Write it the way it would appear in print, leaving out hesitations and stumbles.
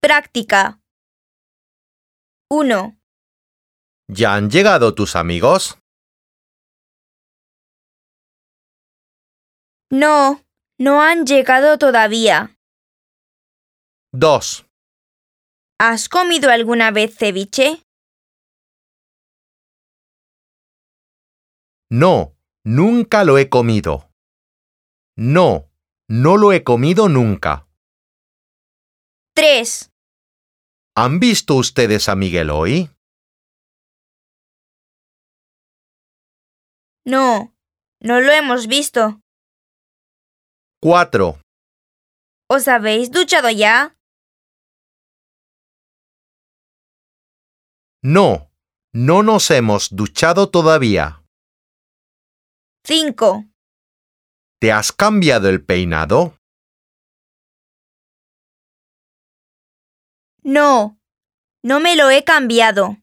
Práctica. 1, ¿Ya han llegado tus amigos? No, no han llegado todavía. 2, ¿Has comido alguna vez ceviche? No, nunca lo he comido. No, no lo he comido nunca. 3, ¿Han visto ustedes a Miguel hoy? No, no lo hemos visto. 4, ¿Os habéis duchado ya? No, no nos hemos duchado todavía. 5, ¿Te has cambiado el peinado? No, no me lo he cambiado.